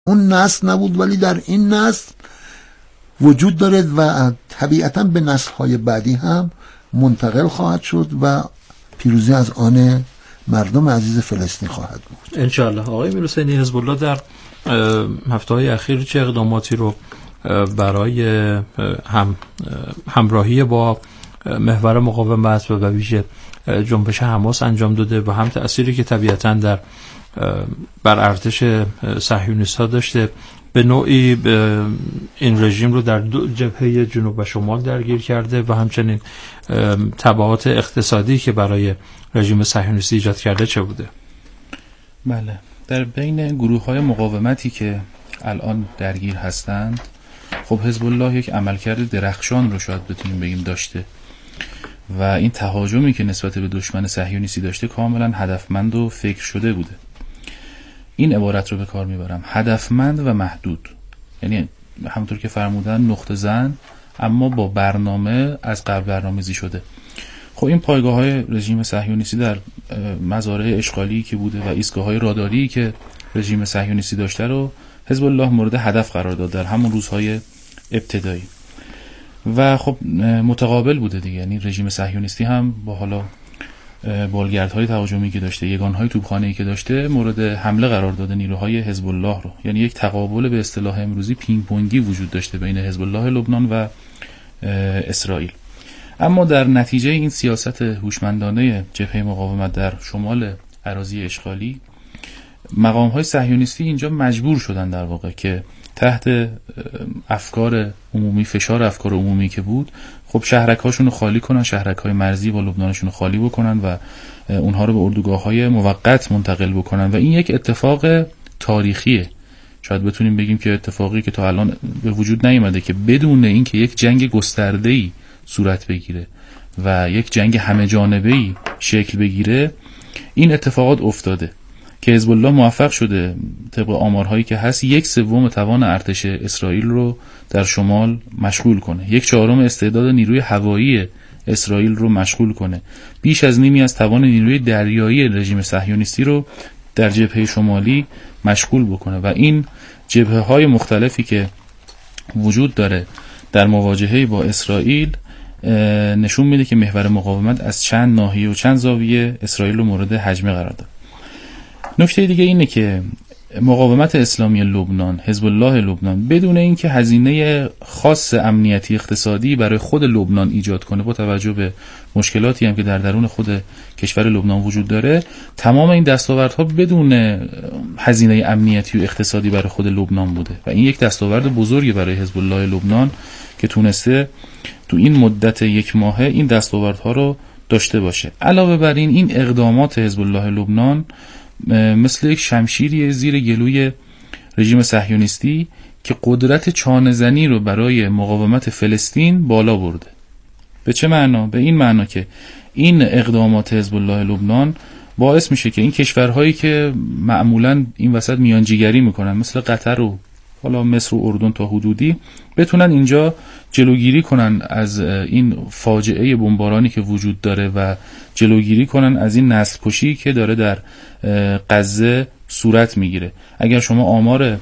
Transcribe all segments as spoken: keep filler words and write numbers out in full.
اون نسل نبود، ولی در این نسل وجود دارد و طبیعتاً به نسل‌های بعدی هم منتقل خواهد شد و پیروزی از آن مردم عزیز فلسطین خواهد بود انشاءالله. آقای میرحسینی، حزب الله در هفته‌های اخیر چه اقداماتی رو برای هم همراهی با محور مقاومت و به ویژه جنبش حماس انجام داده و هم تأثیری که طبیعتاً در بر ارتش صهیونیست‌ها داشته، به نوعی این رژیم رو در دو جبهه جنوب و شمال درگیر کرده و همچنین تبعات اقتصادی که برای رژیم صهیونیستی ایجاد کرده چه بوده؟ بله، در بین گروه‌های مقاومتی که الان درگیر هستند، خب حزب الله یک عملکرد درخشان رو شاید بتونیم بگیم داشته و این تهاجمی که نسبت به دشمن صهیونیستی داشته کاملا هدفمند و فکر شده بوده. این عبارت رو به کار میبرم، هدفمند و محدود، یعنی همونطور که فرمودن نقطه زن، اما با برنامه از قبل برنامه‌ریزی شده. خب این پایگاه‌های رژیم صهیونیستی در مزارع اشغالی که بوده و ایستگاه‌های راداری که رژیم صهیونیستی داشته رو حزب الله مورد هدف قرار داد در همون روزهای ابتدایی و خب متقابل بوده دیگه، یعنی رژیم صهیونیستی هم با حالا بالگردهای تهاجمی که داشته، یگانهای توپخانه‌ای که داشته، مورد حمله قرار داده نیروهای حزب الله رو، یعنی یک تقابل به اصطلاح امروزی پینگ پونگی وجود داشته بین حزب الله لبنان و اسرائیل. اما در نتیجه این سیاست هوشمندانه جبهه مقاومت در شمال اراضی اشغالی، مقام‌های صهیونیستی اینجا مجبور شدن در واقع که تحت افکار عمومی، فشار افکار عمومی که بود، خب شهرک‌هاشون رو خالی کنن، شهرک‌های مرزی با لبنانشون رو خالی بکنن و اونها رو به اردوگاه‌های موقت منتقل بکنن و این یک اتفاق تاریخیه. شاید بتونیم بگیم که اتفاقی که تا الان به وجود نیامده که بدون اینکه یک جنگ گسترده‌ای صورت بگیره و یک جنگ همه جانبه‌ای شکل بگیره، این اتفاقات افتاده که حزب الله موفق شده طبق آمارهایی که هست یک سوم توان ارتش اسرائیل رو در شمال مشغول کنه، یک چهارم استعداد نیروی هوایی اسرائیل رو مشغول کنه، بیش از نیمی از توان نیروی دریایی رژیم صهیونیستی رو در جبهه شمالی مشغول بکنه و این جبهه‌های مختلفی که وجود داره در مواجهه با اسرائیل نشون میده که محور مقاومت از چند ناحیه و چند زاویه اسرائیل رو مورد هجمه قرار داد. نکته دیگه اینه که مقاومت اسلامی لبنان، حزب الله لبنان، بدون اینکه هزینه خاص امنیتی اقتصادی برای خود لبنان ایجاد کنه، با توجه به مشکلاتی هم که در درون خود کشور لبنان وجود داره، تمام این دستاوردها بدون هزینه امنیتی و اقتصادی برای خود لبنان بوده و این یک دستاورد بزرگی برای حزب الله لبنان که تونسته تو این مدت یک ماهه این دستاوردها رو داشته باشه. علاوه بر این، این اقدامات حزب الله لبنان مثل یک شمشیری زیر گلوی رژیم صهیونیستی که قدرت چانه‌زنی رو برای مقاومت فلسطین بالا برده. به چه معنا؟ به این معنا که این اقدامات حزب الله لبنان باعث میشه که این کشورهایی که معمولاً این وسط میانجیگری میکنن مثل قطر و حالا مصر و اردن تا حدودی بتونن اینجا جلوگیری کنن از این فاجعه بمبارانی که وجود داره و جلوگیری کنن از این نسل کشی که داره در غزه صورت میگیره. اگر شما آمار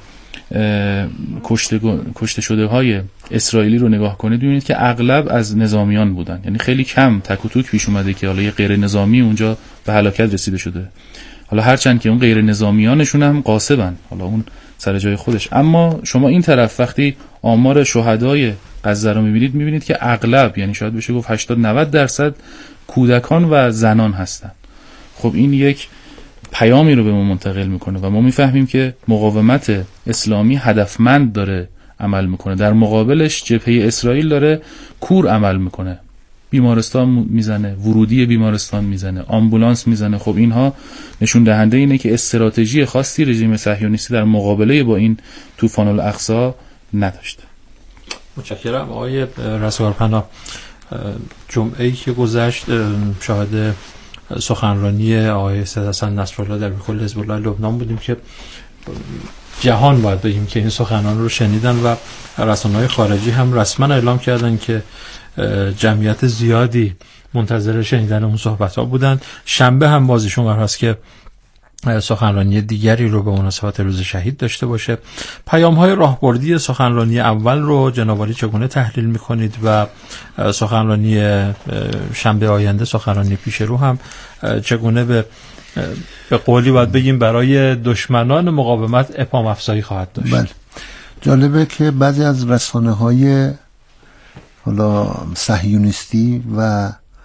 کشته کشته شده های اسرائیلی رو نگاه کنید ببینید که اغلب از نظامیان بودن، یعنی خیلی کم تک و توک پیش اومده که حالا یه غیر نظامی اونجا به هلاکت رسیده شده. حالا هرچند که اون غیر نظامیانشون هم قاصبن، حالا اون سر جای خودش، اما شما این طرف وقتی آمار شهدای غزه رو میبینید میبینید که اغلب، یعنی شاید بشه گفت هشتاد نود درصد کودکان و زنان هستن. خب این یک پیامی رو به ما منتقل میکنه و ما میفهمیم که مقاومت اسلامی هدفمند داره عمل میکنه، در مقابلش جبهه اسرائیل داره کور عمل میکنه، بیمارستان میزنه، ورودی بیمارستان میزنه، آمبولانس میزنه. خب اینها نشون دهنده اینه که استراتژی خاصی رژیم صهیونیستی در مقابله با این طوفان الاقصی نداشته. متشکرم آقای رسولپناه. جمعه‌ای که گذشت شاهد سخنرانی آقای سید حسن نصرالله در کل حزب الله لبنان بودیم که جهان باید بگیم که این سخنان رو شنیدن و رسانه‌های خارجی هم رسما اعلام کردن که جمعیت زیادی منتظر شنیدن اون صحبت‌ها بودن. شنبه هم بازیشون قرار است که سخنرانی دیگری رو به مناسبت روز شهید داشته باشه. پیام‌های راهبردی سخنرانی اول رو جناب عالی چگونه تحلیل می‌کنید و سخنرانی شنبه آینده، سخنرانی پیش رو هم چگونه به به قولی باید بگیم برای دشمنان مقاومت اپام افزایی خواهد داشت؟ بله، جالبه که بعضی از رسانه‌های حالا صهیونیستی و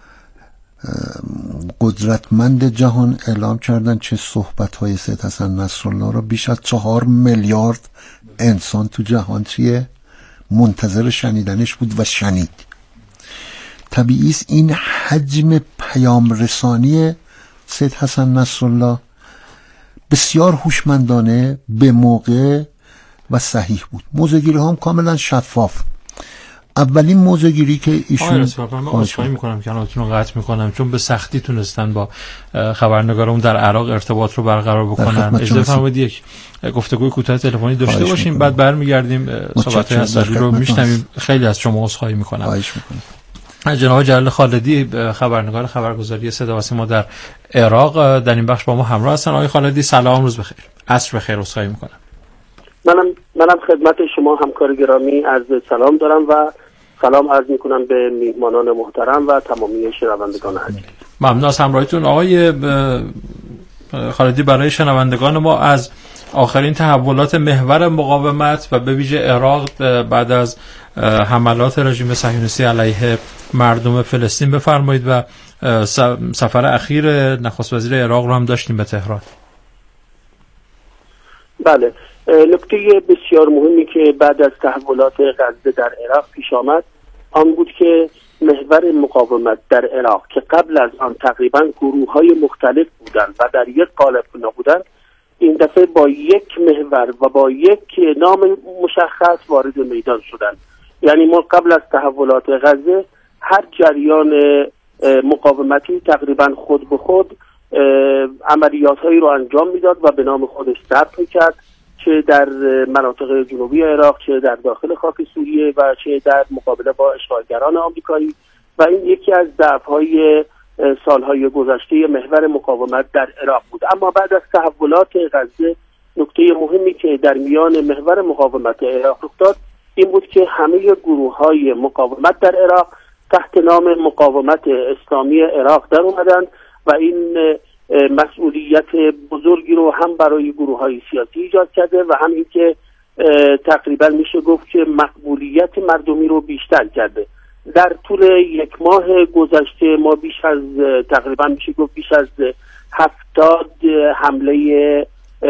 قدرتمند جهان اعلام کردن چه صحبت‌های سید حسن نصرالله را بیش از چهار میلیارد انسان تو جهان چیه منتظر شنیدنش بود و شنید. طبیعی است این حجم پیام رسانی سید حسن نصرالله بسیار هوشمندانه، به موقع و صحیح بود. موضوعگیری هم کاملا شفاف. اولین موضوعگیری که ایشون من عذرخواهی میکنم که الانتون رو قطع میکنم، چون به سختی تونستن با خبرنگارمون در عراق ارتباط رو برقرار بکنن. اجازه فرمایید یک گفتگوی کوتاه تلفنی داشته باشیم میکنم. بعد برمیگردیم صحبت‌های اسدی رو میشنویم. خیلی از شما عذرخواهی میکنم. خواهش میکنم. جناب جلال خالدی، خبرنگار خبرگزاری صدا و سیما در عراق، در این بخش با ما همراه هستن. آقای خالدی سلام، روز بخیر، عصر بخیر. عذرخواهی میکنم. منم منم خدمت شما همکار گرامی عرض سلام دارم و سلام عرض میکنم به میهمانان محترم و تمامی شنوندگان عزیز. ممنون از همراهیتون. آقای خالدی، برای شنوندگان ما از آخرین تحولات محور مقاومت و به ویژه عراق بعد از حملات رژیم صهیونیستی علیه مردم فلسطین بفرمایید و سفر اخیر نخست وزیر عراق رو هم داشتیم به تهران. بله، نکته بسیار مهمی که بعد از تحولات غزه در عراق پیش آمد آن بود که محور مقاومت در عراق که قبل از آن تقریبا گروه‌های مختلف بودند و در یک قالب نبودند، این دفعه با یک محور و با یک نام مشخص وارد میدان شدند. یعنی ما قبل از تحولات غزه هر جریان مقاومتی تقریبا خود به خود عملیات‌هایی رو انجام میداد و به نام خودش ثبت می‌کرد، چه در مناطق جنوبی عراق، چه در داخل خاک سوریه و چه در مقابله با اشغالگران آمریکایی. و این یکی از ضعف‌های سالهای گذشته محور مقاومت در عراق بود. اما بعد از تحولات غزه نکته مهمی که در میان محور مقاومت عراق رخ داد این بود که همه گروه‌های مقاومت در عراق تحت نام مقاومت اسلامی عراق در اومدن و این مسئولیت بزرگی رو هم برای گروه‌های سیاسی ایجاد کرده و هم این که تقریبا میشه گفت که مقبولیت مردمی رو بیشتر کرده. در طول یک ماه گذشته ما بیش از تقریبا میشه گفت بیش از هفتاد حمله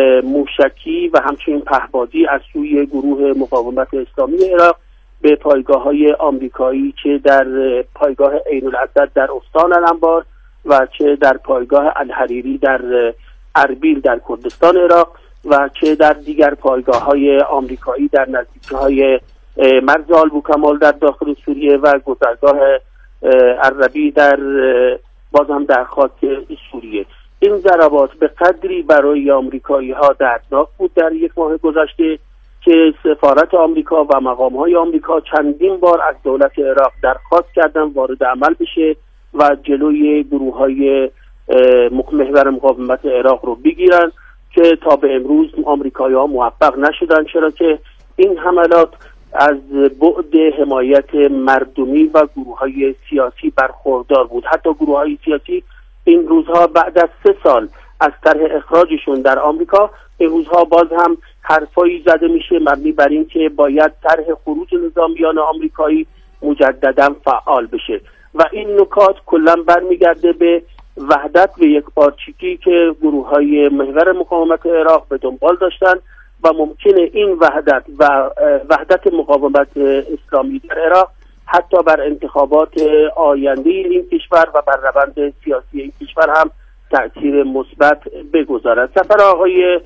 موشکی و همچنین پهپادی از سوی گروه مقاومت اسلامی عراق به پایگاه‌های آمریکایی، چه در پایگاه عین الاسد در استان الانبار و چه در پایگاه الحریری در اربیل در کردستان عراق و چه در دیگر پایگاه‌های آمریکایی در نزدیکی‌های مرز آلبوکمال در داخل سوریه و گذرگاه عربی در باز هم در خاک سوریه. این ضربات به قدری برای آمریکایی‌ها دردناک بود در یک ماه گذشته که سفارت آمریکا و مقام‌های آمریکا چندین بار از دولت عراق درخواست کردن وارد عمل بشه و جلوی گروه‌های محور مقاومت عراق رو بگیرن که تا به امروز آمریکایی‌ها موفق نشدن، چرا که این حملات از بعد حمایت مردمی و گروه‌های سیاسی برخوردار بود. حتی گروه‌های سیاسی این روزها بعد از سه سال از طرح اخراجشون در آمریکا این روزها باز هم حرفایی زده میشه مبنی بر این که باید طرح خروج نظامیان آمریکایی مجددا فعال بشه و این نکات کلا برمیگرده به وحدت و یکپارچگی که گروه‌های محور مقاومت عراق به دنبال داشتن و ممکنه این وحدت و وحدت مقاومت اسلامی در عراق حتی بر انتخابات آینده این کشور و بر روند سیاسی این کشور هم تأثیر مثبت بگذارد. سفر آقای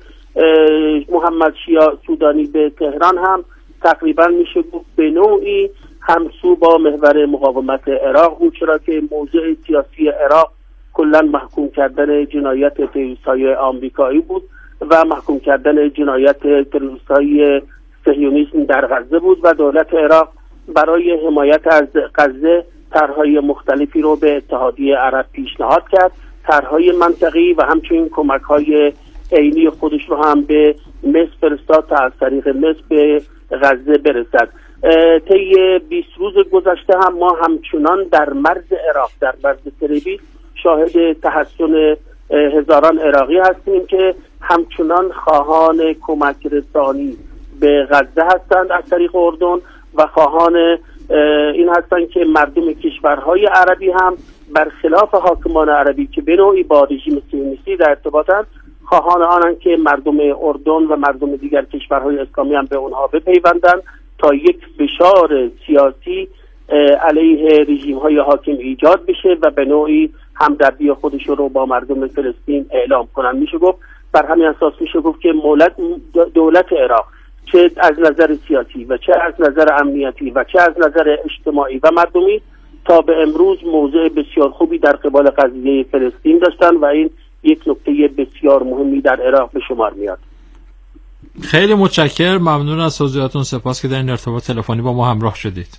محمد شیاع سودانی به تهران هم تقریبا میشه گفت به نوعی همسو با محور مقاومت عراق بود، چرا که موضوع سیاسی عراق کلا محکوم کردن جنایت تروریست‌های آمریکایی بود و محکوم کردن جنایت تروریست‌های صهیونیسم در غزه بود و دولت عراق برای حمایت از غزه طرح‌های مختلفی رو به اتحادیه عرب پیشنهاد کرد، طرح‌های منطقی و همچنین کمک‌های عینی خودش رو هم به مصر فرستاد تا از طریق مصر به غزه برسد. طی بیست روز گذشته هم ما همچنان در مرز عراق، در مرز تریبیل شاهد تحسن هزاران عراقی هستیم که همچنان خواهان کمک رسانی به غزه هستند از طریق اردن و خواهان این هستند که مردم کشورهای عربی هم برخلاف حاکمان عربی که به نوعی با رژیم صهیونیستی در ارتباطند، خواهان آنند که مردم اردن و مردم دیگر کشورهای اسلامی هم به اونها بپیوندند تا یک فشار سیاسی علیه رژیم‌های حاکم ایجاد بشه و به نوعی همدردی خودش رو با مردم فلسطین اعلام کنند. میشه گفت بر همین اساس میشه گفت که مولد دولت عراق چه از نظر سیاسی و چه از نظر امنیتی و چه از نظر اجتماعی و مردمی تا به امروز موضع بسیار خوبی در قبال قضیه فلسطین داشتن و این یک نکته بسیار مهمی در عراق به شمار میاد. خیلی متشکرم، ممنون از توضیحاتتون، سپاس که در این ارتباط تلفنی با ما همراه شدید.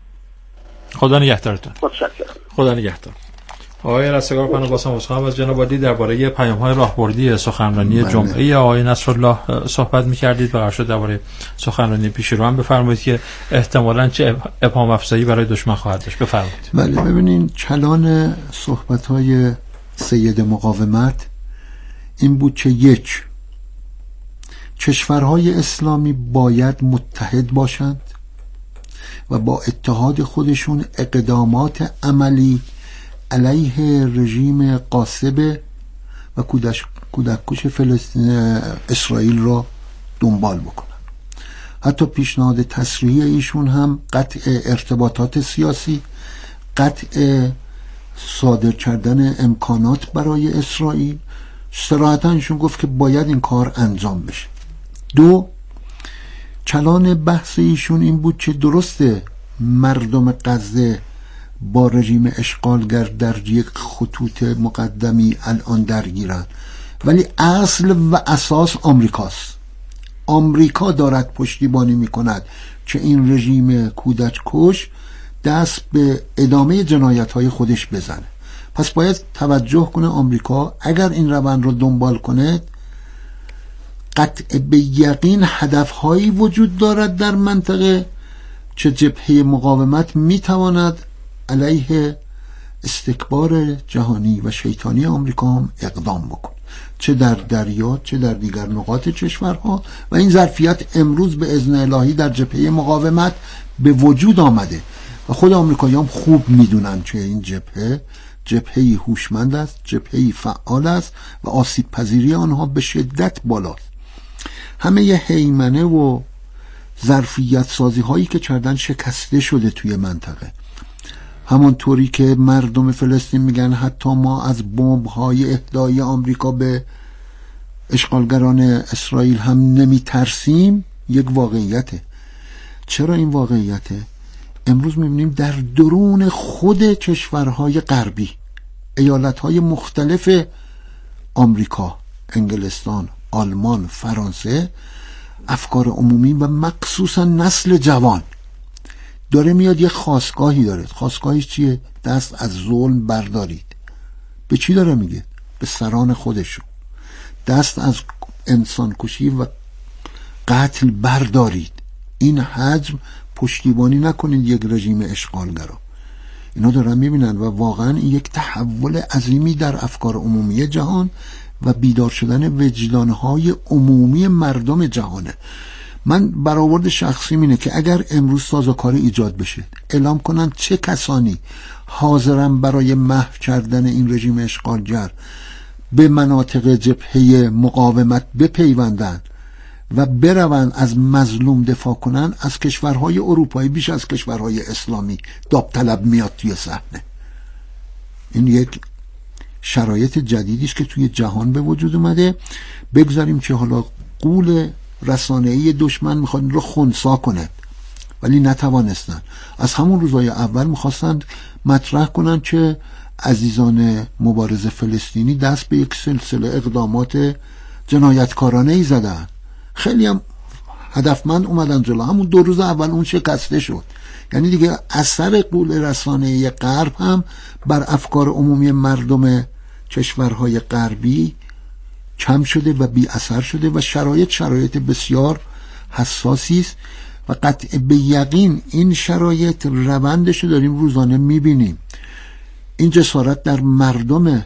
خدا نگهدارتون. متشکرم. خدا نگهدار. آقای رستگار پناهباسان وسخام از جناب عالی درباره پیام‌های راهبردی سخنرانی بله. جمعه آقای نصرالله صحبت می‌کردید و قرار شد درباره سخنرانی پیش رو هم بفرمایید که احتمالاً چه ابهام افزایی برای دشمن خواهد داشت. بفرمایید. بله ببینین کلان صحبت‌های سید مقاومت این بود که یک، کشورهای اسلامی باید متحد باشند و با اتحاد خودشون اقدامات عملی علیه رژیم غاصب و کودککش فلسطین اسرائیل را دنبال بکنن. حتی پیشنهاد تصریحی ایشون هم قطع ارتباطات سیاسی، قطع صادر کردن امکانات برای اسرائیل، صراحتاً ایشون گفت که باید این کار انجام بشه. دو، کلان بحث ایشون این بود که درسته مردم غزه با رژیم اشغالگر در یک خطوط مقدمی الان درگیرن، ولی اصل و اساس آمریکاست. آمریکا دارد پشتیبانی میکند که این رژیم کودک کش دست به ادامه جنایت‌های خودش بزنه. پس باید توجه کنه آمریکا اگر این روند رو دنبال کنه، قطع به یقین هدفهایی وجود دارد در منطقه که جبهه مقاومت میتواند علیه استکبار جهانی و شیطانی آمریکا هم اقدام بکن، چه در دریا چه در دیگر نقاط کشورها، و این ظرفیت امروز به اذن الهی در جبهه مقاومت به وجود آمده و خود آمریکایی‌ها هم خوب میدونن که این جبهه جبهه‌ای هوشمند است، جبهه‌ای فعال است و آسیب پذیری آنها به شدت بالاست. همه ی هیمنه و ظرفیت سازی هایی که کردن شکسته شده توی منطقه. همونطوری که مردم فلسطین میگن حتی ما از بمب های اهدای آمریکا به اشغالگران اسرائیل هم نمی ترسیم، یک واقعیته. چرا این واقعیته؟ امروز میبینیم در درون خود کشورهای غربی، ایالتهای مختلف آمریکا، انگلستان، آلمان، فرانسه، افکار عمومی و مخصوصا نسل جوان داره میاد یه خاستگاهی داره. خاستگاهیش چیه؟ دست از ظلم بردارید. به چی داره میگه؟ به سران خودشون. دست از انسان کشی و قتل بردارید. این حجم پشتیبانی نکنید یک رژیم اشغالگرا. اینا دارن میبینن و واقعا این یک تحول عظیمی در افکار عمومی جهان و بیدار شدن وجدانهای عمومی مردم جهانه. من برآورد شخصی اینه که اگر امروز سازوکاری ایجاد بشه، اعلام کنن چه کسانی حاضرن برای محو کردن این رژیم اشغالگر به مناطق جبهه مقاومت بپیوندن و بروند از مظلوم دفاع کنن، از کشورهای اروپایی بیش از کشورهای اسلامی داوطلب میاد توی صحنه. این یک شرایط جدیدی است که توی جهان به وجود اومده. بگذاریم که حالا غول رسانه‌ای دشمن میخواد این رو خنثی کنه، ولی نتوانستن. از همون روزهای اول میخواستند مطرح کنن که عزیزان مبارز فلسطینی دست به یک سلسله اقدامات جنایتکارانه ای زدن. خیلی هم هدفمند اومدن جلو. همون دو روز اول اون شکسته شد. یعنی دیگه اثر غول رسانه‌ای غرب هم بر افکار عمومی مردم کشورهای غربی کم شده و بی اثر شده و شرایط شرایط بسیار حساسی است و قطع به یقین این شرایط روندش رو داریم روزانه میبینیم. این جسارت در مردم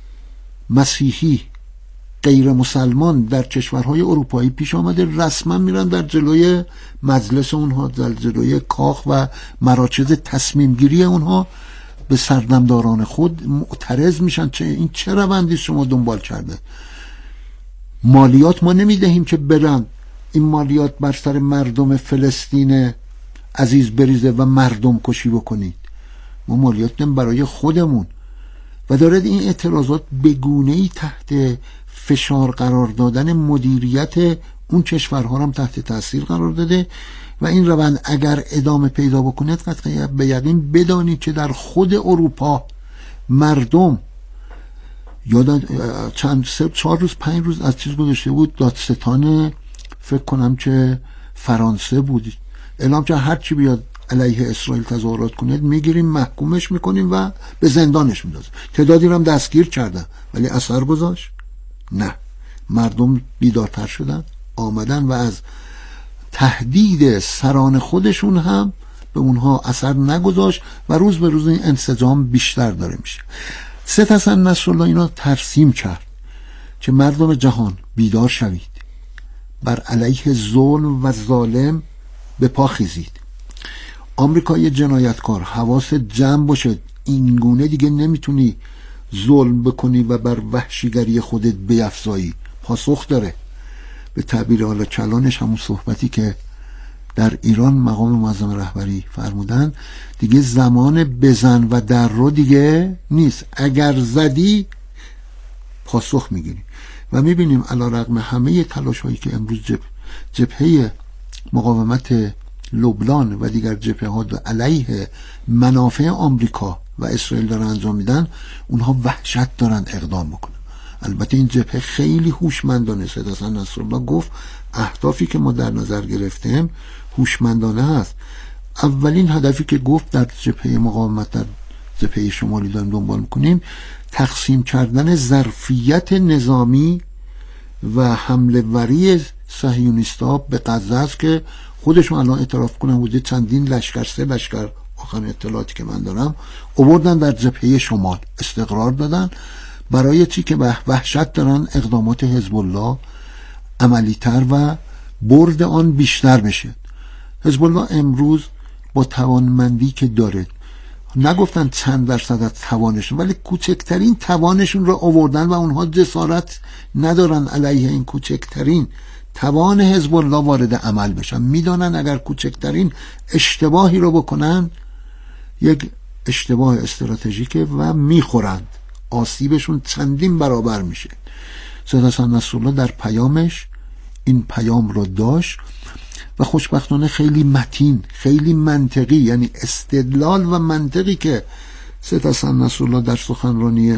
مسیحی غیر مسلمان در کشورهای اروپایی پیش آمده. رسما میرن در جلوی مجلس اونها، در جلوی کاخ و مراکز تصمیم گیری اونها به سردمداران خود معترض میشن. چه این چه روندی شما دنبال کرده؟ مالیات ما نمیدهیم که برن این مالیات بر سر مردم فلسطین عزیز بریزه و مردم کشی بکنید. ما مالیات نمی برای خودمون. و دارد این اعتراضات به گونه‌ای تحت فشار قرار دادن مدیریت اون کشورها هم تحت تاثیر قرار داده و این روند اگر ادامه پیدا بکنه قطعا به یقین بدانید که در خود اروپا مردم یادم چند سه چهار روز پنج روز از چیز گذاشته بود، دادستان فکر کنم که فرانسه بود اعلام که هر چی بیاد علیه اسرائیل تظاهرات کنه میگیریم محکومش میکنیم و به زندانش میندازیم. تعدادی رو هم دستگیر کردن ولی اثر گذاشت؟ نه. مردم بیدارتر شدن، آمدن و از تهدید سران خودشون هم به اونها اثر نگذاشت و روز به روز این انسجام بیشتر داره میشه. سید حسن نصرالله اینا ترسیم کرد که مردم جهان بیدار شوید، بر علیه ظلم و ظالم به پا خیزید. آمریکای جنایتکار حواس جمع باشه، این گونه دیگه نمیتونی ظلم بکنی و بر وحشیگری خودت بیفزایی. پاسخ داره. به تعبیر حالا کلانش همون صحبتی که در ایران مقام معظم رهبری فرمودن، دیگه زمان بزن و در رو دیگه نیست، اگر زدی پاسخ میگیری. و میبینیم علیرغم همه تلاش هایی که امروز جب جبهه مقاومت لبنان و دیگر جبهه ها علیه منافع آمریکا و اسرائیل دارن انجام میدن، اونها وحشت دارن اقدام بکنن. البته این جبهه خیلی هوشمندانه، سید حسن نصرالله گفت اهدافی که ما در نظر گرفتیم هوشمندانه هست. اولین هدفی که گفت در جبهه مقاومت در جبهه شمالی داریم دنبال میکنیم، تقسیم کردن ظرفیت نظامی و حمله وری صهیونیست‌ها به غزه است که خودشون الان اعتراف کنن بوده چندین لشکر، سه لشکر آخرین اطلاعاتی که من دارم آوردن در جبهه شمال، استقرار دادن. برای چی؟ که وحشت دارن اقدامات حزب الله عملی‌تر و برد آن بیشتر بشه. حزب الله امروز با توانمندی که داره، نگفتن چند درصد از توانشون، ولی کوچکترین توانشون رو آوردن و اونها جسارت ندارن علیه این کوچکترین توان حزب الله وارد عمل بشن. میدانن اگر کوچکترین اشتباهی رو بکنن یک اشتباه استراتژیکه و میخورند، آسیبشون چندین برابر میشه. سید حسن نصرالله در پیامش این پیام رو داشت و خوشبختانه خیلی متین، خیلی منطقی، یعنی استدلال و منطقی که سید حسن نصرالله در سخنرانی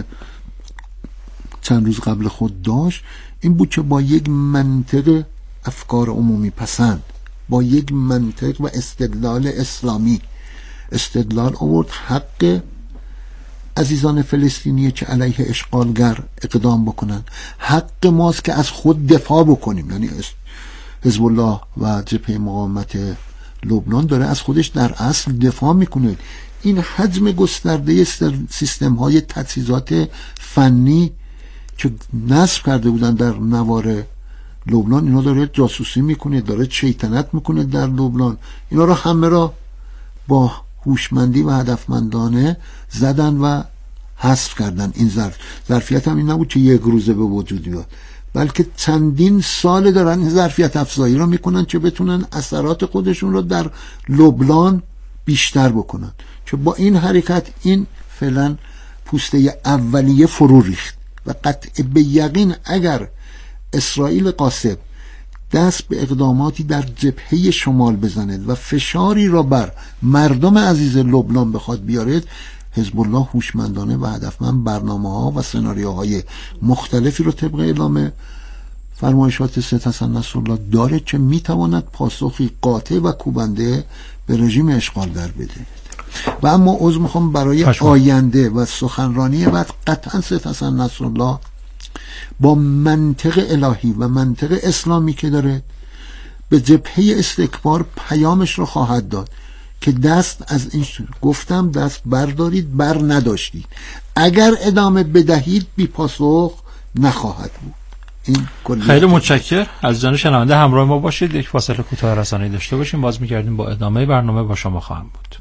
چند روز قبل خود داشت این بود که با یک منطق افکار عمومی پسند، با یک منطق و استدلال اسلامی استدلال آورد. حق عزیزان فلسطینیه که علیه اشغالگر اقدام بکنن، حق ماست که از خود دفاع بکنیم. یعنی حزب الله و جبهه مقاومت لبنان داره از خودش در اصل دفاع میکنه. این حجم گسترده سیستم های تجهیزات فنی که نصب کرده بودن در نوار لبنان، اینا داره جاسوسی میکنه، داره شیطنت میکنه در لبنان. اینا رو همه را با هوشمندی و هدفمندانه زدن و حذف کردن. این ظرف ظرفیت هم این نبود که یک روزه به وجود بیاد، بلکه چندین سال دارن این ظرفیت افزایی رو میکنن که بتونن اثرات خودشون رو در لبنان بیشتر بکنن. که با این حرکت این فعلا پوسته اولیه فرو ریخت و قطع به یقین اگر اسرائیل قاصد دست به اقداماتی در جبهه شمال بزند و فشاری را بر مردم عزیز لبنان بخواد بیارد، حزب الله هوشمندانه و هدفمند برنامه‌ها و سناریوهای مختلفی رو طبق اعلام فرمایشات سید حسن نصرالله داره که میتواند پاسخی قاطع و کوبنده به رژیم اشغالگر بده. و اما عذر میخوام برای آینده و سخنرانی بعد قطعا سید حسن نصرالله با منطق الهی و منطق اسلامی که داره به جبهه استکبار پیامش رو خواهد داد که دست از این گفتم دست بردارید، بر نداشتید، اگر ادامه بدهید بی پاسخ نخواهد بود. این خیلی متشکرم از جان شنونده. همراه ما باشید، یک فاصله کوتاه رسانه‌ای داشته باشیم، باز می‌گردیم با ادامه برنامه با شما خواهم بود.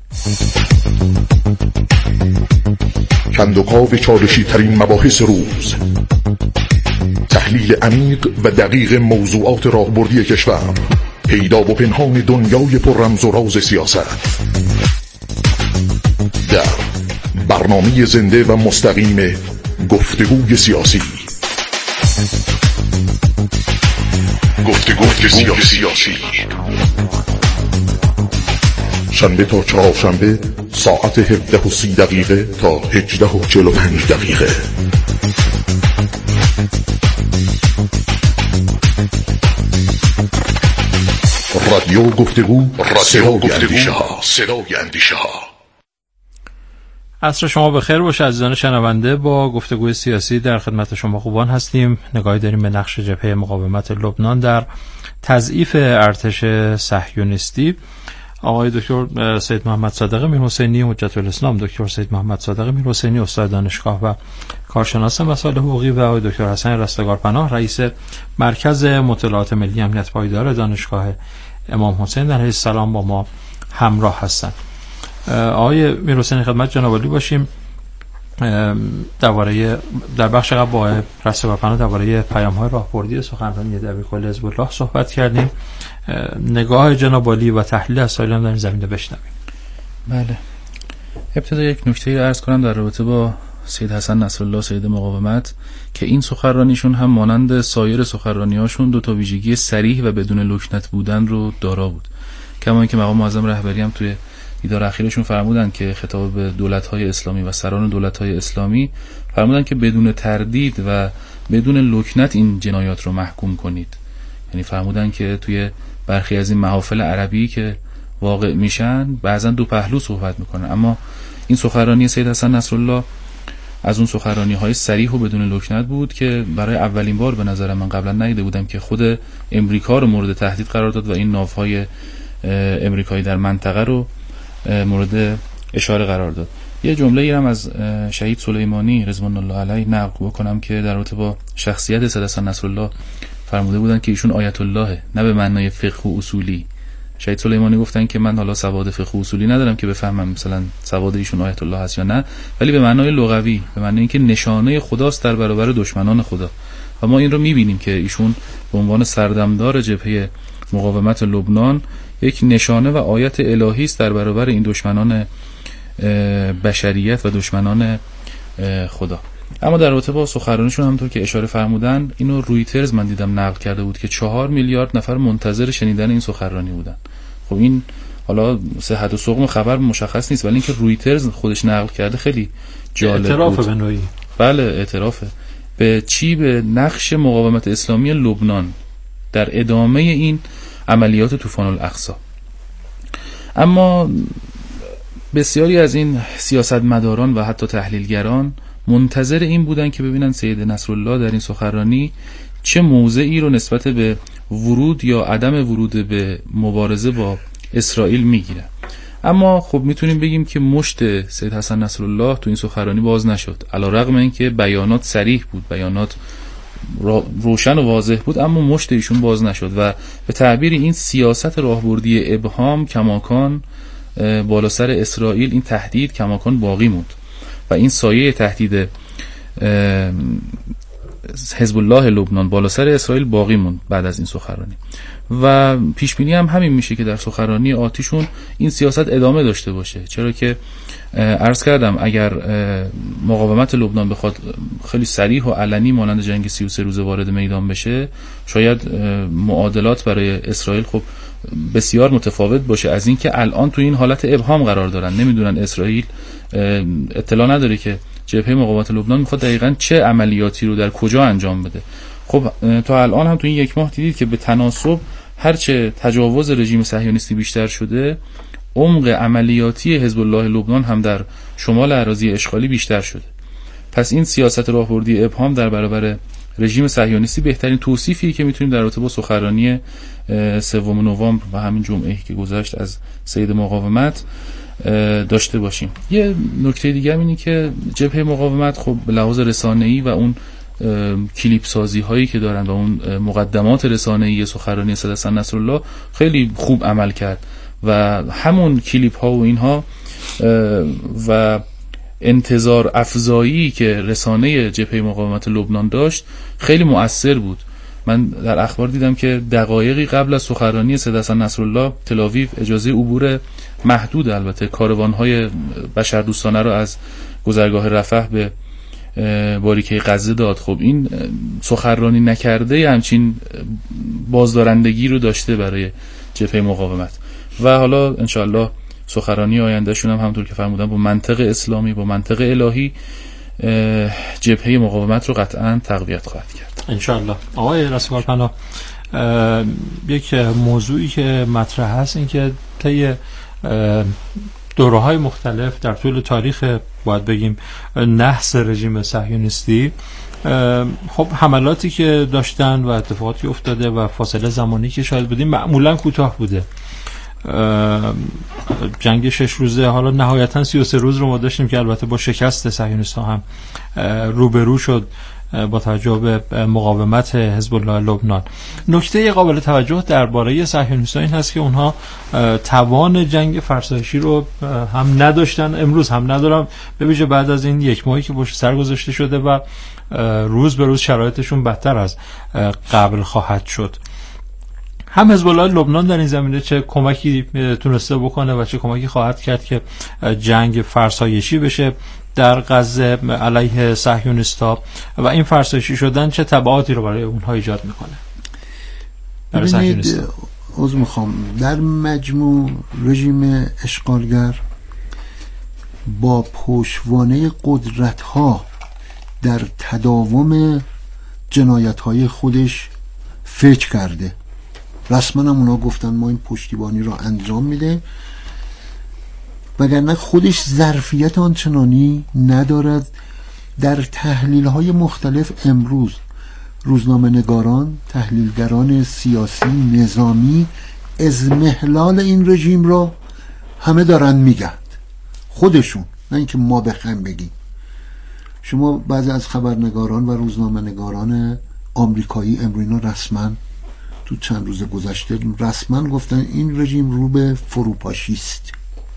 کندوکاو چالشی ترین مباحث روز، تحلیل عمیق و دقیق موضوعات راهبردی کشور، پیدا و پنهان دنیای پر رمز و راز سیاست، در برنامه زنده و مستقیم گفتگوی سیاسی. گفتگوی سیاسی شنبه تا چهارشنبه ساعت هفده و سی دقیقه تا هجده و چهل و پنج دقیقه. رادیو گفتگو، صدای اندیشه ها، صدای اندیشه ها. عصر شما بخیر باشه عزیزان شنونده. با گفتگوی سیاسی در خدمت شما خوبان هستیم. نگاهی داریم به نقش جبهه مقاومت لبنان در تضعیف ارتش صهیونیستی. آقای دکتر سید محمد صادق میرحسینی حجت الاسلام، دکتر سید محمد صادق میرحسینی استاد دانشگاه و کارشناس مسائل حقوقی و آقای دکتر حسن رستگارپناه رئیس مرکز مطالعات ملی امنیت پایدار دانشگاه امام حسین علیه السلام با ما همراه هستند. آقای میرحسینی خدمت جناب عالی باشیم. درباره در بخش قبل با رستگارپناه درباره پیام‌های راهبردی سخنرانی دبیرکل حزب الله صحبت کردیم. نگاه جناب عالی و تحلیل اسائل هم در این زمینه بشنویم. بله، ابتدا یک نکته رو عرض کنم در رابطه با سید حسن نصرالله سید مقاومت که این سخنرانیشون هم مانند سایر سخنرانی‌هاشون دو تا ویژگی صریح و بدون لکنت بودن رو دارا بود. کما اینکه مقام معظم رهبری هم توی دیدار اخیرشون فرمودن که خطاب به دولت‌های اسلامی و سران دولت‌های اسلامی فرمودن که بدون تردید و بدون لکنت این جنایات رو محکوم کنید. یعنی فرمودن که توی برخی از این محافل عربی که واقع میشن بعضا دو پهلو صحبت میکنن، اما این سخنرانی سید حسن نصرالله از اون سخنرانی‌های صریح و بدون لکنت بود که برای اولین بار به نظر من قبلا ندیده بودم که خود امریکا رو مورد تهدید قرار داد و این ناوهای امریکایی در منطقه رو مورد اشاره قرار داد. یه جمله ای هم از شهید سلیمانی رضوان الله علیه نقل بکنم که در رابطه با شخصیت سید حسن نصرالله فرموده بودن که ایشون آیت الله نه به معنای فقه و اصولی. شهید سلیمانی گفتن که من حالا سواد فقه و اصولی ندارم که بفهمم مثلا سواد ایشون آیت الله هست یا نه، ولی به معنای لغوی، به معنای اینکه نشانه خداست در برابر دشمنان خدا. و ما این رو می‌بینیم که ایشون به عنوان سردمدار جبهه مقاومت لبنان یک نشانه و آیت الهی است در برابر این دشمنان بشریت و دشمنان خدا. اما در رابطه با سخنرانیشون همونطور که اشاره فرمودن، اینو رویترز من دیدم نقل کرده بود که چهار میلیارد نفر منتظر شنیدن این سخنرانی بودن. خب این حالا صحت و سقم خبر مشخص نیست، ولی اینکه رویترز خودش نقل کرده خیلی جالب اعتراف بود. به نوعی. بله، اعترافه به چی؟ به نقش مقاومت اسلامی لبنان در ادامه این عملیات طوفان الاقصی. اما بسیاری از این سیاستمداران و حتی تحلیلگران منتظر این بودن که ببینن سید نصرالله در این سخنرانی چه موضعی رو نسبت به ورود یا عدم ورود به مبارزه با اسرائیل میگیره. اما خب میتونیم بگیم که مشت سید حسن نصرالله تو این سخنرانی باز نشد، علیرغم اینکه بیانات صریح بود، بیانات روشن و واضح بود، اما مشت ایشون باز نشد و به تعبیر این سیاست راهبردی ابهام کماکان بالا سر اسرائیل، این تهدید کماکان باقی موند و این سایه تهدید حزب الله لبنان بالا سر اسرائیل باقی موند بعد از این سخنرانی. و پیش بینی هم همین میشه که در سخنرانی آتیشون این سیاست ادامه داشته باشه، چرا که عرض کردم اگر مقاومت لبنان بخواد خیلی صریح و علنی مانند جنگ سی و سه روزه وارد میدان بشه، شاید معادلات برای اسرائیل خب بسیار متفاوت باشه از این که الان تو این حالت ابهام قرار دارن. نمیدونن، اسرائیل اطلاع نداره که جبهه مقاومت لبنان میخواد دقیقاً چه عملیاتی رو در کجا انجام بده. خب تا الان هم تو این یک ماه دیدید که به تناسب هرچه تجاوز رژیم صهیونیستی بیشتر شده، عمق عملیاتی حزب الله لبنان هم در شمال اراضی اشغالی بیشتر شده. پس این سیاست راهبردی ابهام در برابر رژیم صهیونیستی بهترین توصیفی که میتونیم در رابطه با سخنرانی سوم نوامبر و همین جمعه‌ای که گذشت از سید مقاومت داشته باشیم. یه نکته دیگه هم اینه که جبهه مقاومت خب به لحاظ رسانه‌ای و اون کلیپ سازی هایی که دارن و اون مقدمات رسانه‌ای سخنرانی سید حسن نصرالله خیلی خوب عمل کرد و همون کلیپ ها و اینها و انتظار افزایی که رسانه جبهه مقاومت لبنان داشت خیلی مؤثر بود. من در اخبار دیدم که دقایقی قبل از سخنرانی سید حسن نصرالله تل‌آویو اجازه عبور محدود البته کاروان‌های بشردوستانه را از گذرگاه رفح به باریکه غزه داد. خب این سخنرانی نکرده همچین بازدارندگی رو داشته برای جبهه مقاومت و حالا انشالله سخنرانی آیندهشون هم همونطور که فرمودم با منطق اسلامی با منطق الهی جبهه مقاومت رو قطعا تقویت خواهد کرد انشالله. آقای رستگارپناه، یک موضوعی که مطرح هست این که طی دوره‌های مختلف در طول تاریخ باید بگیم نحس رژیم صهیونیستی خب حملاتی که داشتن و اتفاقاتی افتاده و فاصله زمانی که شاید بودیم معمولا کوتاه بوده. جنگ شش روزه حالا نهایتا سی و سه روز رو ما داشتیم که البته با شکست صهیونیست‌ها هم روبرو شد با توجه به مقاومت حزب الله لبنان. نکته قابل توجه درباره صهیونیست‌ها این هست که اونها توان جنگ فرسایشی رو هم نداشتن، امروز هم ندارن، به ویژه بعد از این یک ماهی که پشت سر گذاشته شده و روز به روز شرایطشون بدتر از قبل خواهد شد. هم حزب الله لبنان در این زمینه چه کمکی تونسته بکنه و چه کمکی خواهد کرد که جنگ فرسایشی بشه در غزه علیه صهیونیست‌ها و این فرسایشی شدن چه تبعاتی رو برای اونها ایجاد میکنه؟ ببینید، عذر میخوام، در مجموع رژیم اشغالگر با پشتوانه قدرت‌ها در تداوم جنایت‌های خودش فکر کرده. رسما هم اونا گفتن ما این پشتیبانی را انجام میده، وگرنه خودش ظرفیت آنچنانی ندارد. در تحلیل‌های مختلف امروز روزنامه نگاران، تحلیلگران سیاسی، نظامی اضمحلال این رژیم را همه دارن میگن، خودشون، نه اینکه ما بخوایم بگیم. شما بعضی از خبرنگاران و روزنامه نگاران آمریکایی امروز رسما تو چند روز گذشته رسما گفتن این رژیم رو به فروپاشی است.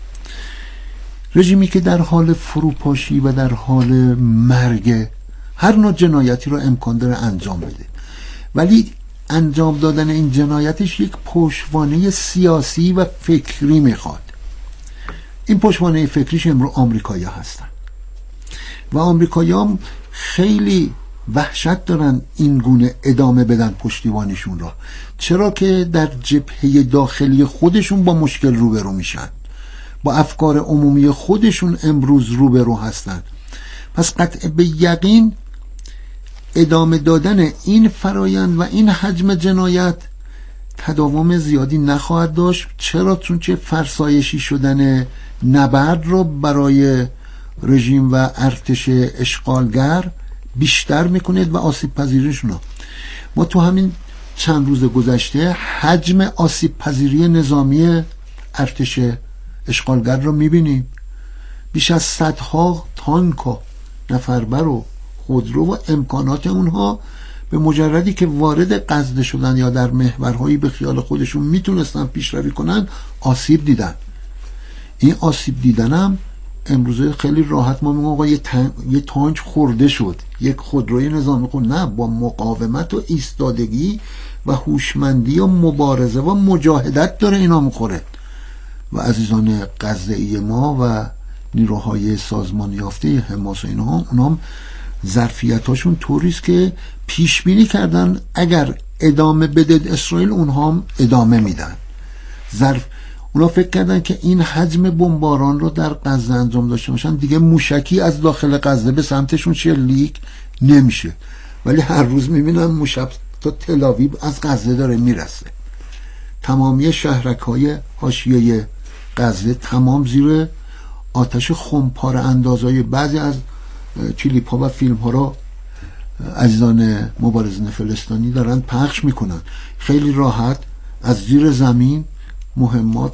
رژیمی که در حال فروپاشی و در حال مرگ هر نوع جنایتی رو امکان داره انجام بده، ولی انجام دادن این جنایتش یک پشتوانه سیاسی و فکری میخواد. این پشتوانه فکریش امروز آمریکایی ها هستن و آمریکایی هم خیلی وحشت دارن این گونه ادامه بدن پشتیبانیشون را، چرا که در جبهه داخلی خودشون با مشکل روبرو میشن، با افکار عمومی خودشون امروز روبرو هستن. پس قطع به یقین ادامه دادن این فرایند و این حجم جنایت تداوم زیادی نخواهد داشت. چرا؟ چون که فرسایشی شدن نبرد رو برای رژیم و ارتش اشغالگر بیشتر میکنه و آسیب پذیریشون رو. ما تو همین چند روز گذشته حجم آسیب پذیری نظامی ارتش اشغالگر رو میبینیم. بیش از صدها تانک و نفربر و خودرو و امکانات اونها به مجردی که وارد غزه شدن یا در محورهایی به خیال خودشون میتونستن پیشروی کنن آسیب دیدن. این آسیب دیدنم امروزه خیلی راحت ما میگم آقا یه, تن... یه تانک خورده شد، یک خودروی نظامی خورد، نه، با مقاومت و ایستادگی و هوشمندی و مبارزه و مجاهدت داره اینا میخوره. و عزیزان غزه‌ای ما و نیروهای سازمان یافته حماس و اینها، اونام ظرفیتاشون طوریست که پیش بینی کردن اگر ادامه بده اسرائیل اونها هم ادامه میدن. ظرف اونا فکر کردن که این حجم بمباران رو در غزه انجام داشته باشن دیگه موشکی از داخل غزه به سمتشون شلیک نمیشه، ولی هر روز میبینن موشک تا تل‌آویو از غزه داره میرسه. تمامی شهرک‌های حاشیه غزه تمام زیر آتش خمپاره اندازای بعضی از کلیپ ها و فیلم ها را عزیزان مبارزین فلسطینی دارن پخش میکنن. خیلی راحت از زیر زمین مهمات